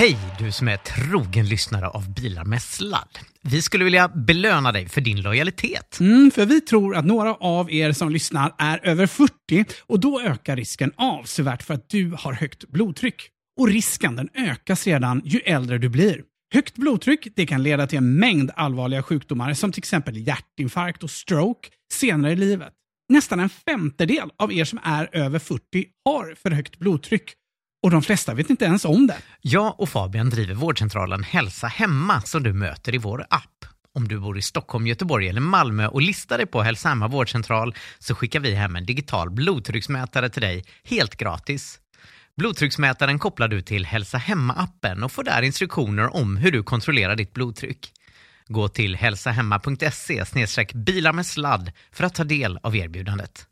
Hej, du som är trogen lyssnare av Bilar med sladd. Vi skulle vilja belöna dig för din lojalitet. För vi tror att några av er som lyssnar är över 40 och då ökar risken avsevärt för att du har högt blodtryck. Och risken den ökar sedan ju äldre du blir. Högt blodtryck det kan leda till en mängd allvarliga sjukdomar som till exempel hjärtinfarkt och stroke senare i livet. Nästan en femtedel av er som är över 40 har för högt blodtryck. Och de flesta vet inte ens om det. Jag och Fabian driver vårdcentralen Hälsa Hemma som du möter i vår app. Om du bor i Stockholm, Göteborg eller Malmö och listar dig på Hälsa Hemma vårdcentral så skickar vi hem en digital blodtrycksmätare till dig helt gratis. Blodtrycksmätaren kopplar du till Hälsa Hemma-appen och får där instruktioner om hur du kontrollerar ditt blodtryck. Gå till hälsahemma.se/bilar med sladd för att ta del av erbjudandet.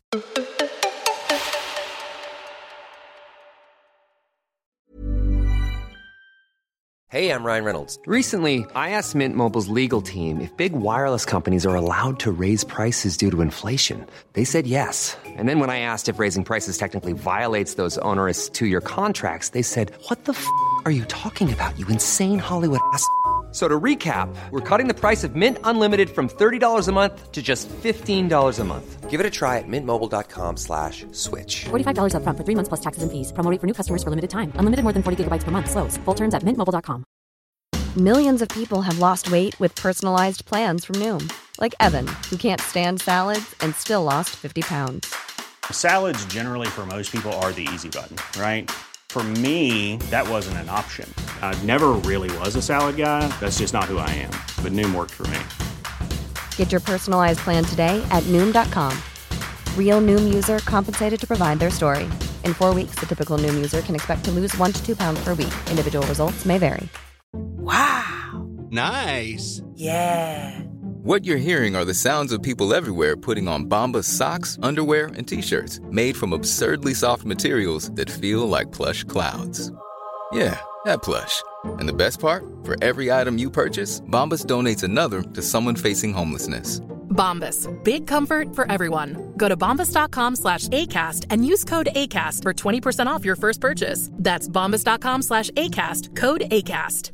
Hey, I'm Ryan Reynolds. Recently, I asked Mint Mobile's legal team if big wireless companies are allowed to raise prices due to inflation. They said yes. And then when I asked if raising prices technically violates those onerous two-year contracts, they said, "What the f*** are you talking about, you insane Hollywood ass?" So to recap, we're cutting the price of Mint Unlimited from $30 a month to just $15 a month. Give it a try at mintmobile.com/switch. $45 up front for 3 months plus taxes and fees. Promo rate for new customers for limited time. Unlimited more than 40 gigabytes per month. Slows full terms at mintmobile.com. Millions of people have lost weight with personalized plans from Noom. Like Evan, who can't stand salads and still lost 50 pounds. Salads generally for most people are the easy button, right? For me, that wasn't an option. I never really was a salad guy. That's just not who I am. But Noom worked for me. Get your personalized plan today at Noom.com. Real Noom user compensated to provide their story. In 4 weeks, the typical Noom user can expect to lose 1 to 2 pounds per week. Individual results may vary. Wow! Nice! Yeah! What you're hearing are the sounds of people everywhere putting on Bombas socks, underwear, and T-shirts made from absurdly soft materials that feel like plush clouds. Yeah, that plush. And the best part? For every item you purchase, Bombas donates another to someone facing homelessness. Bombas. Big comfort for everyone. Go to bombas.com/ACAST and use code ACAST for 20% off your first purchase. That's bombas.com/ACAST. Code ACAST.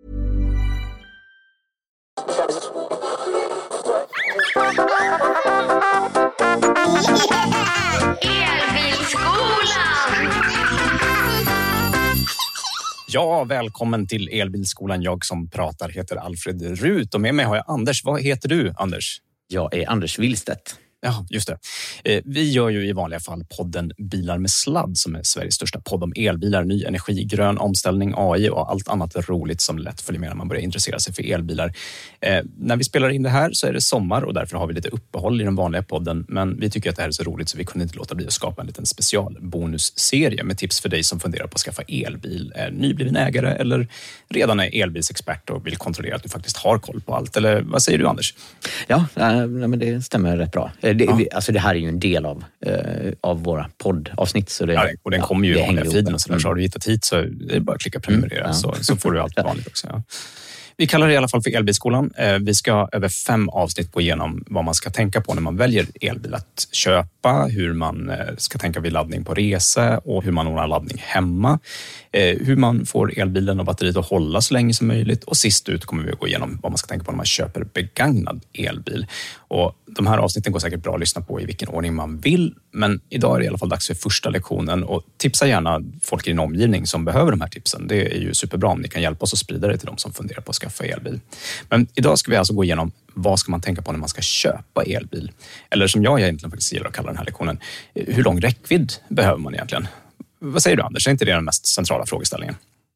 Ja, välkommen till Elbilskolan. Jag som pratar heter Alfred Rut och med mig har jag Anders. Vad heter du, Anders? Jag är Anders Willstedt. Ja, just det. Vi gör ju i vanliga fall podden Bilar med sladd som är Sveriges största podd om elbilar, ny energi, grön omställning, AI och allt annat roligt som lätt följer med när man börjar intressera sig för elbilar. När vi spelar in det här så är det sommar och därför har vi lite uppehåll i den vanliga podden. Men vi tycker att det här är så roligt så vi kunde inte låta bli att skapa en liten specialbonusserie med tips för dig som funderar på att skaffa elbil, är nybliven ägare eller redan är elbilsexpert och vill kontrollera att du faktiskt har koll på allt. Eller vad säger du, Anders? Ja, men det stämmer rätt bra. Alltså det här är ju en del av våra poddavsnitt. Så det, och den kommer ju i vanliga feeden och så har du hittat hit så är det bara att klicka prenumerera så får du allt vanligt också. Ja. Vi kallar det i alla fall för Elbilskolan. Vi ska över 5 avsnitt gå igenom vad man ska tänka på när man väljer elbil att köpa, hur man ska tänka vid laddning på resa och hur man ordnar laddning hemma, hur man får elbilen och batteriet att hålla så länge som möjligt och sist ut kommer vi att gå igenom vad man ska tänka på när man köper begagnad elbil. Och de här avsnitten går säkert bra att lyssna på i vilken ordning man vill, men idag är det i alla fall dags för första lektionen och tipsa gärna folk i din omgivning som behöver de här tipsen. Det är ju superbra om ni kan hjälpa oss att sprida det till de som funderar på att skaffa elbil. Men idag ska vi alltså gå igenom vad ska man tänka på när man ska köpa elbil? Eller som jag egentligen faktiskt gillar att kalla den här lektionen, hur lång räckvidd behöver man egentligen? Vad säger du, Anders? Är inte det den mest centrala frågeställningen?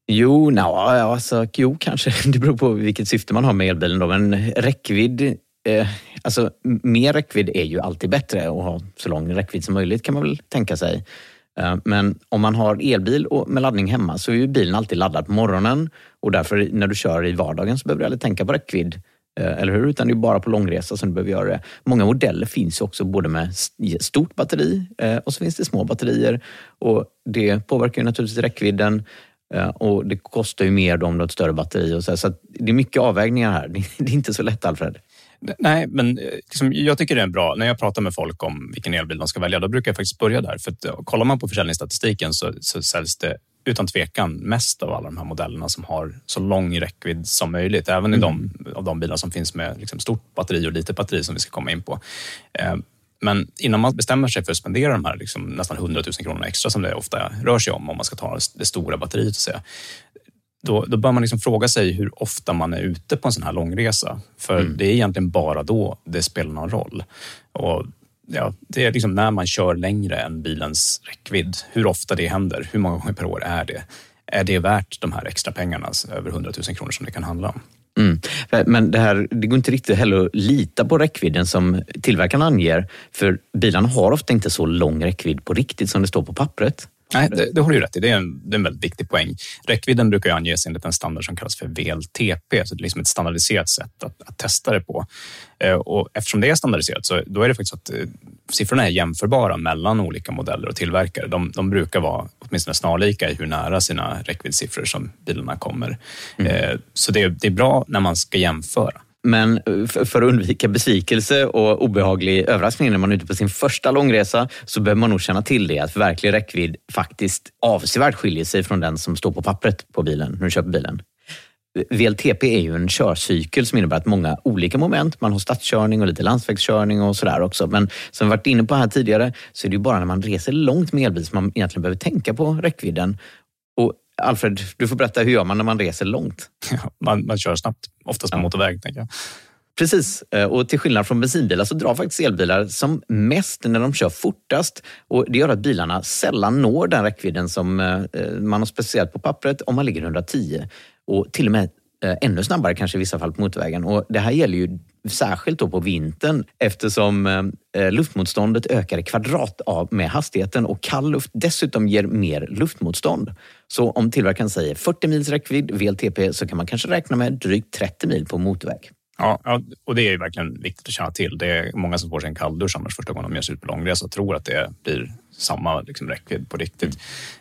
Jo, kanske. Det beror på vilket syfte man har med elbilen då. Men räckvidd, mer räckvidd är ju alltid bättre och ha så lång räckvidd som möjligt kan man väl tänka sig. Men om man har elbil och med laddning hemma så är ju bilen alltid laddad på morgonen och därför när du kör i vardagen så behöver du aldrig tänka på räckvidd. Eller hur? Utan det är bara på långresa som du behöver göra det. Många modeller finns också både med stort batteri och så finns det små batterier och det påverkar ju naturligtvis räckvidden och det kostar ju mer då om du har ett större batteri och så att det är mycket avvägningar här. Det är inte så lätt, Alfred. Nej, men liksom, jag tycker det är bra. När jag pratar med folk om vilken elbil de ska välja, då brukar jag faktiskt börja där. För att, kollar man på försäljningsstatistiken så säljs det utan tvekan mest av alla de här modellerna som har så lång räckvidd som möjligt. Även i av de bilar som finns med liksom stort batteri och litet batteri som vi ska komma in på. Men innan man bestämmer sig för att spendera de här liksom nästan 100 000 kronor extra som det ofta rör sig om man ska ta det stora batteriet, så att säga. Då bör man liksom fråga sig hur ofta man är ute på en sån här långresa. För det är egentligen bara då det spelar någon roll. Och ja, det är liksom när man kör längre än bilens räckvidd. Hur ofta det händer, hur många gånger per år är det? Är det värt de här extra pengarna, över 100 000 kronor som det kan handla om? Men det går inte riktigt heller att lita på räckvidden som tillverkarna anger. För bilarna har ofta inte så lång räckvidd på riktigt som det står på pappret. Nej, det har du ju rätt i. Det är en väldigt viktig poäng. Räckvidden brukar ju anges enligt en standard som kallas för VLTP. Så det är liksom ett standardiserat sätt att testa det på. Och eftersom det är standardiserat så då är det faktiskt att siffrorna är jämförbara mellan olika modeller och tillverkare. De brukar vara åtminstone snarlika i hur nära sina räckviddssiffror som bilarna kommer. Så det är bra när man ska jämföra. Men för att undvika besvikelse och obehaglig överraskning när man är ute på sin första långresa så behöver man nog känna till det, att verklig räckvidd faktiskt avsevärt skiljer sig från den som står på pappret på bilen när du köper bilen. VLTP är ju en körcykel som innebär att många olika moment, man har stadskörning och lite landsvägskörning och sådär också. Men som vi varit inne på här tidigare så är det ju bara när man reser långt med elbil som man egentligen behöver tänka på räckvidden. Och Alfred, du får berätta, hur gör man när man reser långt? Man kör snabbt, oftast på motorväg, tänker jag. Precis, och till skillnad från bensinbilar så drar faktiskt elbilar som mest när de kör fortast. Och det gör att bilarna sällan når den räckvidden som man har speciellt på pappret om man ligger 110. Och till och med ännu snabbare kanske i vissa fall på motorvägen. Och det här gäller ju särskilt då på vintern eftersom luftmotståndet ökar i kvadrat med hastigheten och kall luft dessutom ger mer luftmotstånd. Så om tillverkaren säger 40 mils räckvidd VLTP så kan man kanske räkna med drygt 30 mil på motorväg. Ja, och det är ju verkligen viktigt att känna till. Det är många som får sig en kalldusch annars första gången de ger sig ut på långresa och tror att det blir samma liksom räckvidd på riktigt.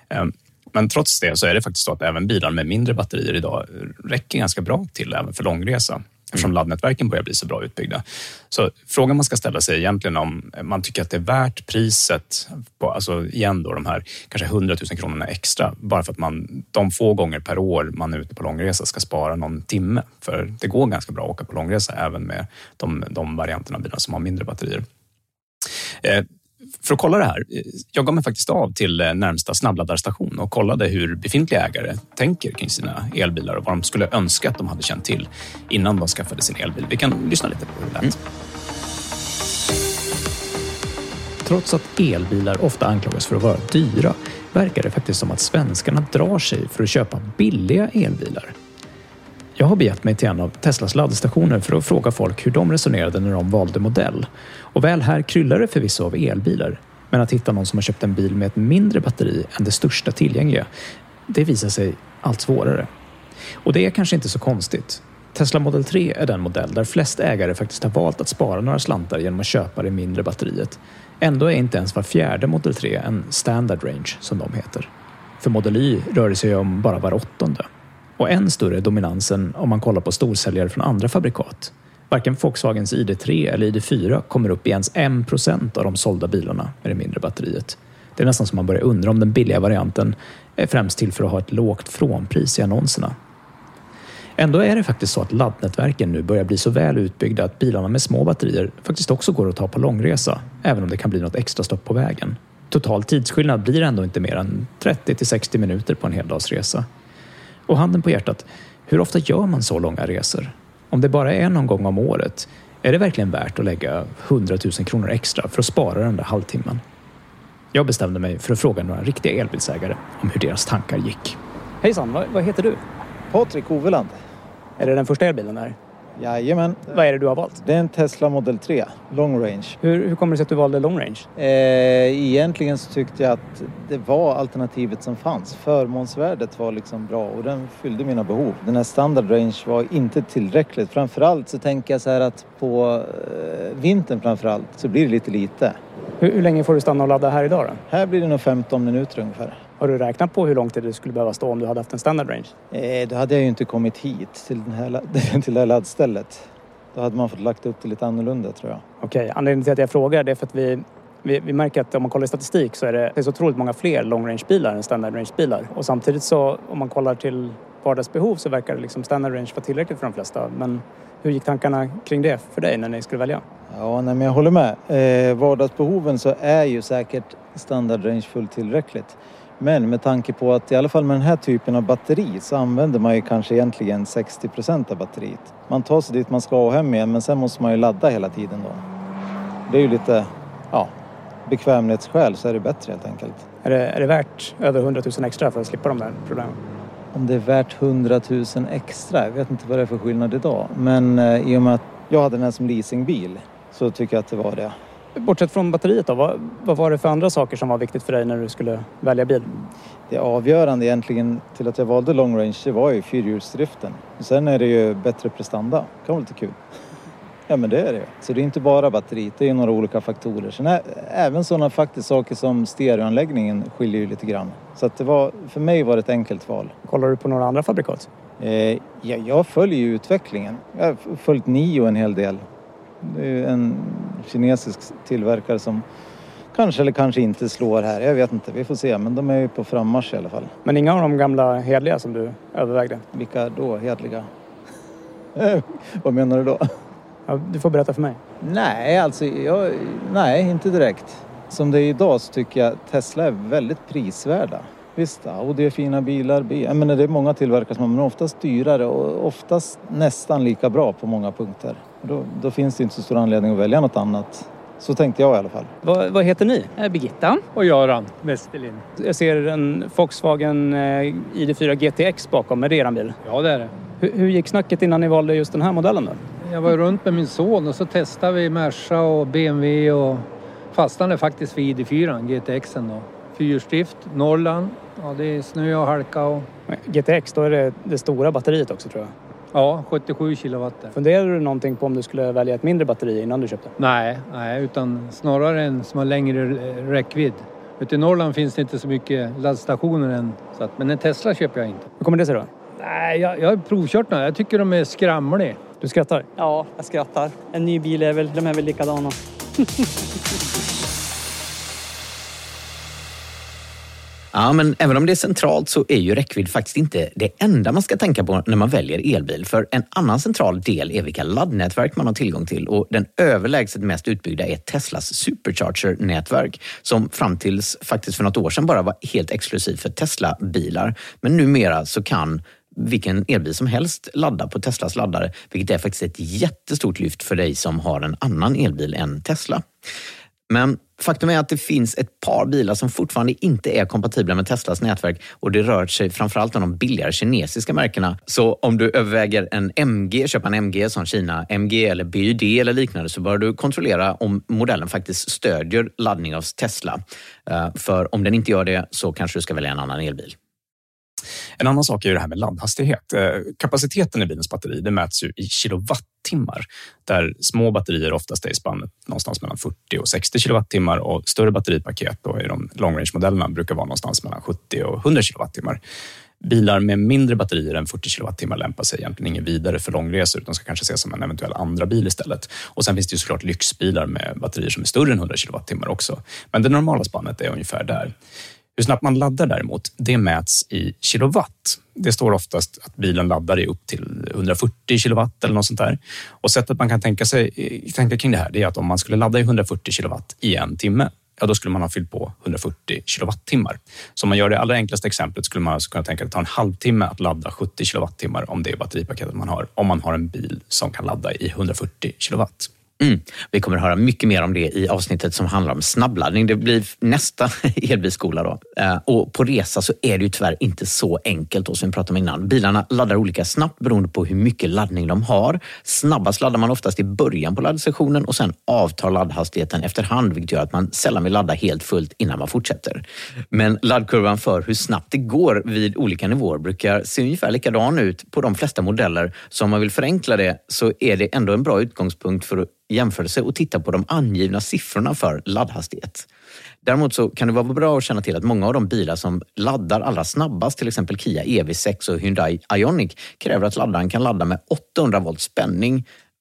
Men trots det så är det faktiskt så att även bilar med mindre batterier idag räcker ganska bra till även för långresa. Eftersom laddnätverken börjar bli så bra utbyggda. Så frågan man ska ställa sig egentligen om man tycker att det är värt priset på, alltså igen då de här kanske 100 000 kronorna extra. Bara för att man de få gånger per år man är ute på långresa ska spara någon timme. För det går ganska bra att åka på långresa även med de varianterna av bilar som har mindre batterier. För att kolla det här, jag gav mig faktiskt av till närmsta snabbladdarstation och kollade hur befintliga ägare tänker kring sina elbilar och vad de skulle önska att de hade känt till innan de skaffade sin elbil. Vi kan lyssna lite på hur det lät. Trots att elbilar ofta anklagas för att vara dyra verkar det faktiskt som att svenskarna drar sig för att köpa billiga elbilar. Jag har begett mig till en av Teslas laddstationer för att fråga folk hur de resonerade när de valde modell. Och väl här kryllar det förvisso av elbilar. Men att hitta någon som har köpt en bil med ett mindre batteri än det största tillgängliga, det visar sig allt svårare. Och det är kanske inte så konstigt. Tesla Model 3 är den modell där flest ägare faktiskt har valt att spara några slantar genom att köpa det mindre batteriet. Ändå är inte ens var fjärde Model 3 en standard range som de heter. För Model Y rör det sig om bara var åttonde. Och än större dominansen om man kollar på storsäljare från andra fabrikat. Varken Volkswagens ID3 eller ID4 kommer upp i ens 1% av de sålda bilarna med det mindre batteriet. Det är nästan som man börjar undra om den billiga varianten är främst till för att ha ett lågt frånpris i annonserna. Ändå är det faktiskt så att laddnätverken nu börjar bli så väl utbyggda att bilarna med små batterier faktiskt också går att ta på långresa, även om det kan bli något extra stopp på vägen. Total tidsskillnad blir ändå inte mer än 30-60 minuter på en heldagsresa. Och handen på hjärtat, hur ofta gör man så långa resor? Om det bara är någon gång om året, är det verkligen värt att lägga 100 000 kronor extra för att spara den där halvtimmen? Jag bestämde mig för att fråga några riktiga elbilsägare om hur deras tankar gick. Hejsan, vad heter du? Patrik Oveland. Är det den första elbilen där? Jajamän. Vad är det du har valt? Det är en Tesla Model 3, long range. Hur kommer det sig att du valde long range? Egentligen så tyckte jag att det var alternativet som fanns. Förmånsvärdet var liksom bra och den fyllde mina behov. Den här standard range var inte tillräckligt. Framförallt så tänker jag så här att på vintern framförallt så blir det lite. Hur länge får du stanna och ladda här idag då? Här blir det nog 15 minuter ungefär. Har du räknat på hur lång tid du skulle behöva stå om du hade haft en standard range? Då hade jag ju inte kommit hit till det här laddstället. Då hade man fått lagt upp det lite annorlunda tror jag. Okej, anledningen till att jag frågar det är för att Vi märker att om man kollar i statistik så är det så otroligt många fler long range-bilar än standard range-bilar. Och samtidigt så om man kollar till vardagsbehov så verkar det liksom standard range vara tillräckligt för de flesta. Men hur gick tankarna kring det för dig när ni skulle välja? Ja, nej, men jag håller med. Vardagsbehoven så är ju säkert standard range fullt tillräckligt. Men med tanke på att i alla fall med den här typen av batteri så använder man ju kanske egentligen 60% av batteriet. Man tar sig dit man ska och hem igen, men sen måste man ju ladda hela tiden då. Det är ju lite, bekvämlighetsskäl så är det bättre helt enkelt. Är det värt över 100 000 extra för att slippa de där problemen? Om det är värt 100 000 extra, jag vet inte vad det är för skillnad idag. Men i och med att jag hade den här som leasingbil så tycker jag att det var det. Bortsett från batteriet då, vad var det för andra saker som var viktigt för dig när du skulle välja bil? Det avgörande egentligen till att jag valde long range, det var ju fyrhjulsdriften. Sen är det ju bättre prestanda. Det kan vara lite kul. Ja, men det är det. Så det är inte bara batteriet, det är några olika faktorer. Sen även sådana faktiskt saker som stereoanläggningen skiljer ju lite grann. Så att för mig var det ett enkelt val. Kollar du på några andra fabrikat? Jag följer ju utvecklingen. Jag har följt NIO en hel del. Det är en kinesisk tillverkare som kanske eller kanske inte slår här. Jag vet inte, vi får se. Men de är ju på frammarsch i alla fall. Men inga av de gamla hedliga som du övervägde? Vilka då hedliga? Vad menar du då? Ja, du får berätta för mig. Nej, inte direkt. Som det är idag så tycker jag att Tesla är väldigt prisvärda. Visst, Audi är fina bilar. Jag menar, det är många tillverkare som är oftast dyrare och oftast nästan lika bra på många punkter. Då finns det inte så stor anledning att välja något annat. Så tänkte jag i alla fall. Vad heter ni? Birgitta. Och Göran Westerlind. Jag ser en Volkswagen ID4 GTX bakom. Med det eran bil? Ja, det är det. Hur gick snacket innan ni valde just den här modellen då? Jag var runt med min son och så testade vi Merca och BMW och fastnade faktiskt för ID4, GTXen då. Fyrhjulsdrift, Norrland. Ja, det är snö och halka. GTX, då är det stora batteriet också tror jag. Ja, 77 kilowatt. Funderade du någonting på om du skulle välja ett mindre batteri innan du köpte? Nej, utan snarare en som har längre räckvidd. Ute i Norrland finns det inte så mycket laddstationer än. Men en Tesla köper jag inte. Hur kommer det sig då? Nej, jag har provkört några. Jag tycker de är skramliga. Du skrattar? Ja, jag skrattar. En ny bil de är väl likadana. Ja, men även om det är centralt så är ju räckvidd faktiskt inte det enda man ska tänka på när man väljer elbil. För en annan central del är vilka laddnätverk man har tillgång till. Och den överlägset mest utbyggda är Teslas Supercharger-nätverk som fram tills faktiskt för något år sedan bara var helt exklusivt för Tesla-bilar. Men numera så kan vilken elbil som helst ladda på Teslas laddare, vilket är faktiskt ett jättestort lyft för dig som har en annan elbil än Tesla. Men faktum är att det finns ett par bilar som fortfarande inte är kompatibla med Teslas nätverk och det rör sig framförallt om de billigare kinesiska märkena. Så om du överväger en MG, köpa en MG som Kina, MG eller BYD eller liknande så bör du kontrollera om modellen faktiskt stödjer laddning av Tesla. För om den inte gör det så kanske du ska välja en annan elbil. En annan sak är ju det här med laddhastighet. Kapaciteten i bilens batteri det mäts ju i kilowattimmar där små batterier oftast är i spannet någonstans mellan 40 och 60 kilowattimmar och större batteripaket då i de long range-modellerna brukar vara någonstans mellan 70 och 100 kilowattimmar. Bilar med mindre batterier än 40 kilowattimmar lämpar sig egentligen ingen vidare för långresor utan ska kanske ses som en eventuell andra bil istället. Och sen finns det ju såklart lyxbilar med batterier som är större än 100 kilowattimmar också. Men det normala spannet är ungefär där. Hur snabbt man laddar däremot, det mäts i kilowatt. Det står oftast att bilen laddar i upp till 140 kilowatt eller något sånt där. Och sättet man kan tänka kring det här det är att om man skulle ladda i 140 kilowatt i en timme, ja då skulle man ha fyllt på 140 kilowattimmar. Så om man gör det allra enklaste exemplet skulle man alltså kunna tänka att det tar en halvtimme att ladda 70 kilowattimmar om det är batteripaketet man har. Om man har en bil som kan ladda i 140 kilowatt. Vi kommer att höra mycket mer om det i avsnittet som handlar om snabbladdning. Det blir nästa elbilskola då. Och på resa så är det ju tyvärr inte så enkelt då, som vi pratade om innan. Bilarna laddar olika snabbt beroende på hur mycket laddning de har. Snabbast laddar man oftast i början på laddstationen och sen avtar laddhastigheten efterhand, vilket gör att man sällan vill ladda helt fullt innan man fortsätter. Men laddkurvan för hur snabbt det går vid olika nivåer brukar se ungefär likadan ut på de flesta modeller. Så om man vill förenkla det så är det ändå en bra utgångspunkt för att jämförelse och titta på de angivna siffrorna för laddhastighet. Däremot så kan det vara bra att känna till att många av de bilar som laddar allra snabbast, till exempel Kia EV6 och Hyundai Ioniq, kräver att laddaren kan ladda med 800 volt spänning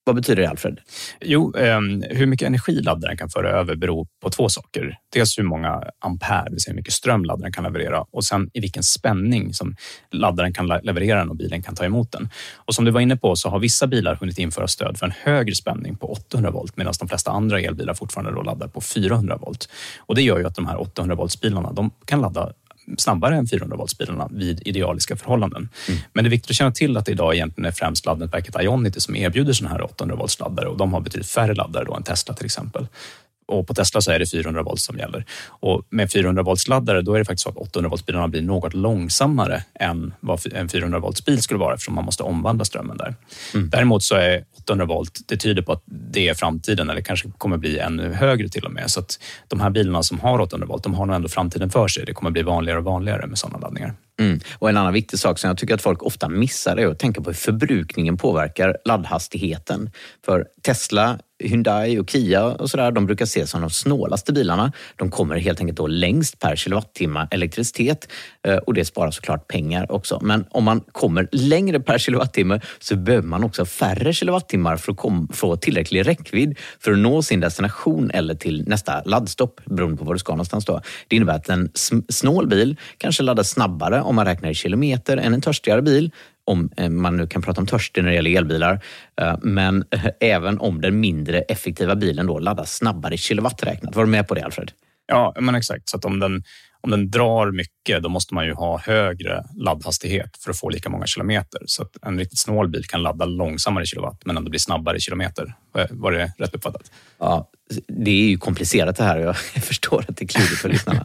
Vad betyder det, Alfred? Jo, hur mycket energi laddaren kan föra över beror på 2 saker. Dels hur många ampere, det vill säga hur mycket ström laddaren kan leverera, och sen i vilken spänning som laddaren kan leverera den och bilen kan ta emot den. Och som du var inne på så har vissa bilar hunnit införa stöd för en högre spänning på 800 volt medan de flesta andra elbilar fortfarande då laddar på 400 volt. Och det gör ju att de här 800 voltsbilarna, de kan ladda snabbare än 400 voltsbilarna vid idealiska förhållanden. Men det är viktigt att känna till att det idag egentligen är främst laddnätverket Ionity som erbjuder sådana här 800 volts laddare, och de har betydligt färre laddare då än Tesla till exempel. Och på Tesla så är det 400 volt som gäller. Och med 400 volts laddare då är det faktiskt så att 800 voltsbilarna blir något långsammare än vad en 400 volts bil skulle vara, eftersom man måste omvandla strömmen där. Däremot så är 800 volt, det tyder på att det är framtiden, eller kanske kommer bli ännu högre till och med. Så att de här bilarna som har 800 volt, de har nog ändå framtiden för sig. Det kommer bli vanligare och vanligare med sådana laddningar. Och en annan viktig sak som jag tycker att folk ofta missar är att tänka på hur förbrukningen påverkar laddhastigheten. För Tesla, Hyundai och Kia och sådär, de brukar ses som de snålaste bilarna. De kommer helt enkelt då längst per kilowattimme elektricitet, och det sparar såklart pengar också. Men om man kommer längre per kilowattimme så behöver man också färre kilowattimmar för att få tillräcklig räckvidd för att nå sin destination eller till nästa laddstopp, beroende på var du ska någonstans då. Det innebär att en snål bil kanske laddar snabbare om man räknar i kilometer än en törstigare bil, om man nu kan prata om törstig när det gäller elbilar, men även om den mindre effektiva bilen då laddar snabbare i kilowatt räknat. Var du med på det, Alfred? Ja, men exakt. Så att om den drar mycket, då måste man ju ha högre laddhastighet för att få lika många kilometer. Så att en riktigt snål bil kan ladda långsammare i kilowatt men ändå bli snabbare i kilometer. Var det rätt uppfattat? Ja, det är ju komplicerat det här, och jag förstår att det är klurigt för lyssnarna.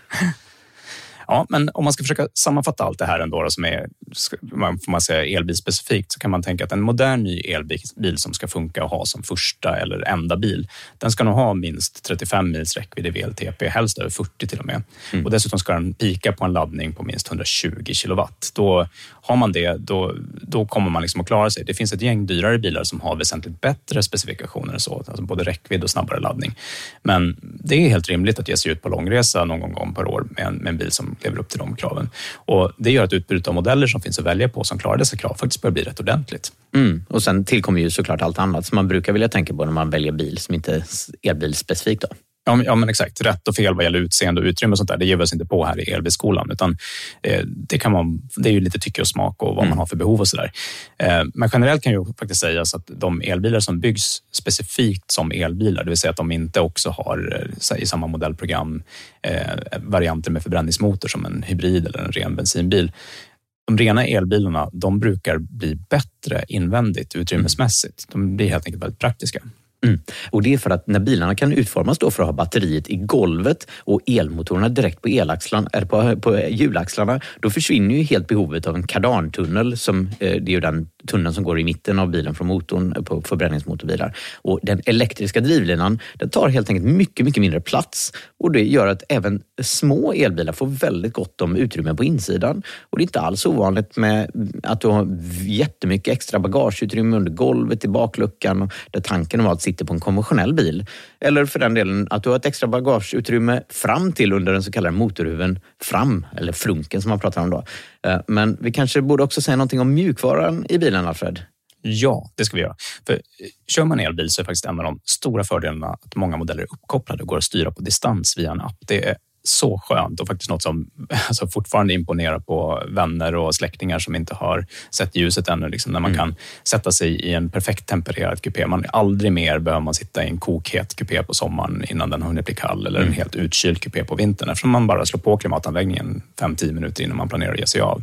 Ja, men om man ska försöka sammanfatta allt det här ändå då, som är, får man säga, elbilspecifikt, så kan man tänka att en modern ny elbil som ska funka och ha som första eller enda bil, den ska nog ha minst 35 mils räckvidd i VLTP, helst över 40 till och med. Och dessutom ska den pika på en laddning på minst 120 kilowatt. Då har man det, då kommer man liksom att klara sig. Det finns ett gäng dyrare bilar som har väsentligt bättre specifikationer än så, alltså både räckvidd och snabbare laddning. Men det är helt rimligt att ge sig ut på långresa någon gång per år med en bil som lever upp till de kraven. Och det gör att utbudet av modeller som finns att välja på som klarar dessa krav faktiskt börjar bli rätt ordentligt. Och sen tillkommer ju såklart allt annat som man brukar vilja tänka på när man väljer bil som inte är elbilspecifikt då. Ja, men exakt. Rätt och fel vad gäller utseende och utrymme och sånt där, det ger vi oss inte på här i elbilskolan, utan det är ju lite tycke och smak och vad man har för behov och sådär. Men generellt kan ju faktiskt sägas att de elbilar som byggs specifikt som elbilar, det vill säga att de inte också har i samma modellprogram varianter med förbränningsmotor som en hybrid eller en ren bensinbil. De rena elbilarna, de brukar bli bättre invändigt utrymmesmässigt. De blir helt enkelt väldigt praktiska. Och det är för att när bilarna kan utformas då för att ha batteriet i golvet och elmotorerna direkt på elaxlarna eller på hjulaxlarna, då försvinner ju helt behovet av en kardantunnel, som det är ju den tunneln som går i mitten av bilen från motorn på förbränningsmotorbilar. Och den elektriska drivlinan, den tar helt enkelt mycket, mycket mindre plats, och det gör att även små elbilar får väldigt gott om utrymme på insidan. Och det är inte alls ovanligt med att du har jättemycket extra bagageutrymme under golvet i bakluckan, där tanken var att sitta på en konventionell bil. Eller för den delen att du har ett extra bagageutrymme fram till under den så kallade motorhuven fram, eller frunken som man pratar om då. Men vi kanske borde också säga någonting om mjukvaran i bilen, Alfred. Ja, det ska vi göra. För kör man elbil så är faktiskt en av de stora fördelarna att många modeller är uppkopplade och går att styra på distans via en app. Det är så skönt och faktiskt något som fortfarande imponerar på vänner och släktingar som inte har sett ljuset ännu. Liksom, när man kan sätta sig i en perfekt tempererad kupé. Aldrig mer behöver man sitta i en kokhet kupé på sommaren innan den har hunnit bli kall, eller en helt utkyld kupé på vintern, eftersom man bara slår på klimatanläggningen 5-10 minuter innan man planerar att ge sig av.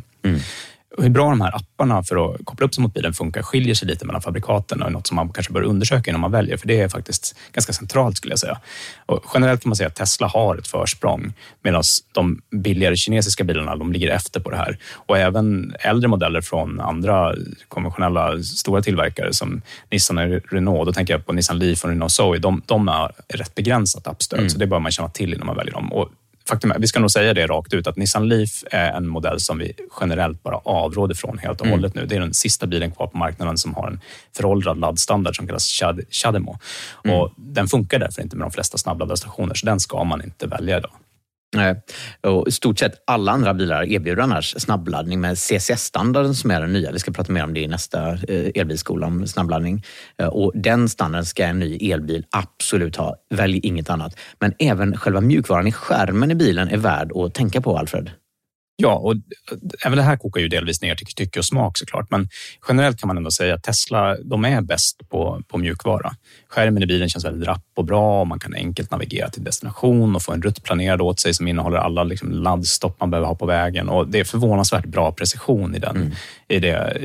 Hur bra de här apparna för att koppla upp sig mot bilen funkar skiljer sig lite mellan fabrikaten, och något som man kanske bör undersöka innan man väljer, för det är faktiskt ganska centralt skulle jag säga. Och generellt kan man säga att Tesla har ett försprång, medan de billigare kinesiska bilarna, de ligger efter på det här. Och även äldre modeller från andra konventionella stora tillverkare som Nissan och Renault, då tänker jag på Nissan Leaf och Renault Zoe, de är rätt begränsat appstöd, så det bör man känna till innan man väljer dem. Och faktum är, vi ska nog säga det rakt ut, att Nissan Leaf är en modell som vi generellt bara avråder från helt och hållet nu. Det är den sista bilen kvar på marknaden som har en föråldrad laddstandard som kallas CHAdeMO. Och den funkar därför inte med de flesta snabbladdarstationer, så den ska man inte välja idag. Nej, och i stort sett alla andra bilar erbjuder annars snabbladdning med CCS-standarden som är den nya. Vi ska prata mer om det i nästa elbilskola om snabbladdning. Och den standarden ska en ny elbil absolut ha. Välj inget annat. Men även själva mjukvaran i skärmen i bilen är värd att tänka på, Alfred. Ja, och även det här kokar ju delvis ner till tycke och smak såklart. Men generellt kan man ändå säga att Tesla, de är bäst på mjukvara. Skärmen i bilen känns väldigt rapp och bra och man kan enkelt navigera till destination och få en rutt planerad åt sig som innehåller alla liksom laddstopp man behöver ha på vägen. Och det är förvånansvärt bra precision i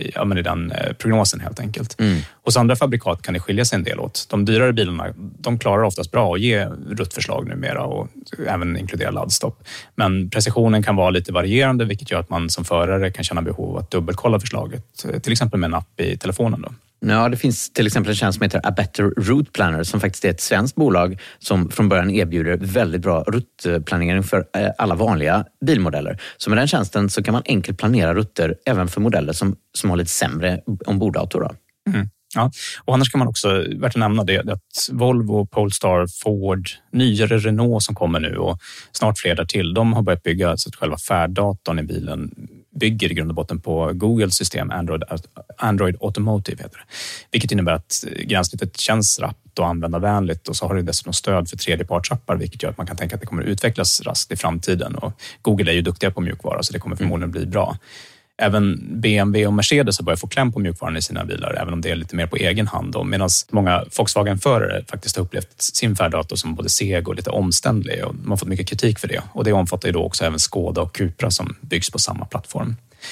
den prognosen helt enkelt. Hos andra fabrikat kan det skilja sig en del åt. De dyrare bilarna, de klarar oftast bra att ge ruttförslag numera och även inkludera laddstopp. Men precisionen kan vara lite varierande, vilket gör att man som förare kan känna behov av att dubbelkolla förslaget. Till exempel med en app i telefonen då. Ja, det finns till exempel en tjänst som heter A Better Route Planner som faktiskt är ett svenskt bolag som från början erbjuder väldigt bra ruttplanering för alla vanliga bilmodeller. Så med den tjänsten så kan man enkelt planera rutter även för modeller som har lite sämre omborddator då. Ja, och annars kan man också, värt att nämna det, att Volvo, Polestar, Ford, nyare Renault som kommer nu och snart fler där till, de har börjat bygga så att själva färddatorn i bilen bygger i grund och botten på Googles system Android Automotive heter det. Vilket innebär att gränssnittet känns rappt och användarvänligt och så har det dessutom stöd för tredjepartsappar, vilket gör att man kan tänka att det kommer utvecklas raskt i framtiden. Och Google är ju duktiga på mjukvara så det kommer förmodligen bli bra. Även BMW och Mercedes har börjat få kläm på mjukvaran i sina bilar, även om det är lite mer på egen hand. Medan många Volkswagen-förare faktiskt har upplevt sin färddator som både seg och lite omständlig. Och de har fått mycket kritik för det. Och det omfattar ju då också även Skoda och Cupra som byggs på samma plattform.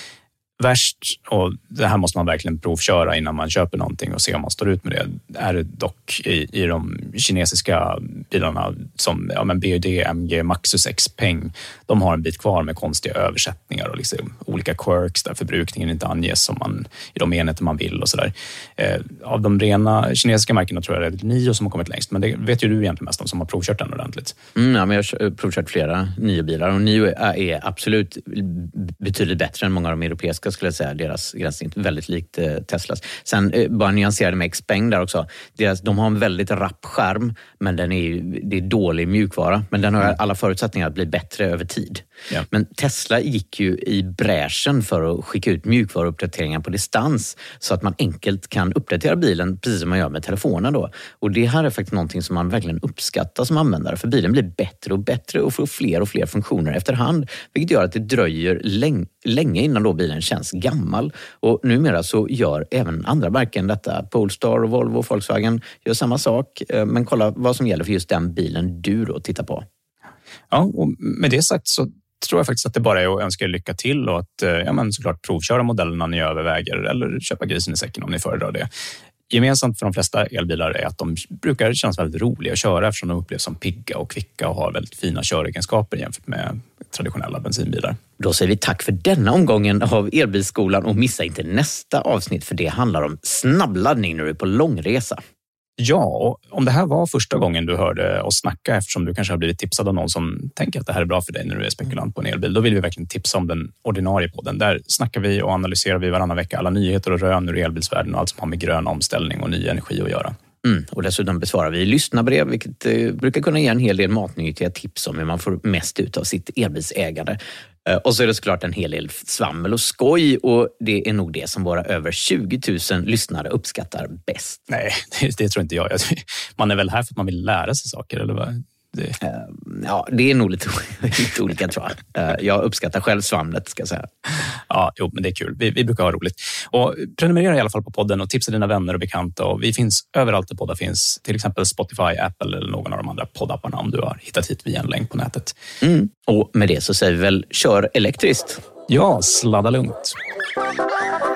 Värst, och det här måste man verkligen provköra innan man köper någonting och se om man står ut med det, är det dock i de kinesiska bilarna som BYD, MG, Maxus, Xpeng. De har en bit kvar med konstiga översättningar och liksom olika quirks där förbrukningen inte anges som man, i de enheter man vill och sådär. Av de rena kinesiska märkena tror jag det är NIO som har kommit längst, men det vet ju du egentligen mest om som har provkört den ordentligt. Ja, men jag har provkört flera NIO-bilar och NIO är absolut betydligt bättre än många av de europeiska skulle jag säga. Deras gränssnitt väldigt likt Teslas. Sen bara nyanserade med Xpeng där också. De har en väldigt rapp skärm men det är dålig mjukvara. Men den har alla förutsättningar att bli bättre över tid. Ja. Men Tesla gick ju i bräschen för att skicka ut mjukvaruuppdateringar på distans så att man enkelt kan uppdatera bilen precis som man gör med telefonen då. Och det här är faktiskt någonting som man verkligen uppskattar som användare för bilen blir bättre och bättre och får fler och fler funktioner efterhand, vilket gör att det dröjer länge innan då bilen känns gammal. Och numera så gör även andra märken detta. Polestar och Volvo och Volkswagen gör samma sak, men kolla vad som gäller för just den bilen du då tittar på. Ja, och med det sagt så tror jag faktiskt att det bara är att önska er lycka till och att såklart provköra modellerna ni överväger eller köpa grisen i säcken om ni föredrar det. Gemensamt för de flesta elbilar är att de brukar kännas väldigt roliga att köra eftersom de upplevs som pigga och kvicka och har väldigt fina köregenskaper jämfört med traditionella bensinbilar. Då säger vi tack för denna omgången av Elbilskolan och missa inte nästa avsnitt för det handlar om snabbladdning när du är på långresa. Ja, och om det här var första gången du hörde oss snacka eftersom du kanske har blivit tipsad av någon som tänker att det här är bra för dig när du är spekulant på en elbil, då vill vi verkligen tipsa om den ordinarie podden. Där snackar vi och analyserar vi varannan vecka alla nyheter och rön ur elbilsvärlden och allt som har med grön omställning och ny energi att göra. Och dessutom besvarar vi lyssnarbrev, vilket brukar kunna ge en hel del matnyttiga tips om hur man får mest ut av sitt elbilsägande. Och så är det såklart en hel del svammel och skoj och det är nog det som våra över 20 000 lyssnare uppskattar bäst. Nej, det tror inte jag. Man är väl här för att man vill lära sig saker, eller vad? Ja, det är nog lite olika tror jag. Jag uppskattar själv svamlet ska jag säga. Ja, jo, men det är kul. Vi brukar ha roligt. Och prenumerera i alla fall på podden och tipsa dina vänner och bekanta. Och vi finns överallt där poddar finns. Till exempel Spotify, Apple eller någon av de andra poddapparna om du har hittat hit via en länk på nätet. Och med det så säger vi väl kör elektriskt. Ja, sladda lugnt.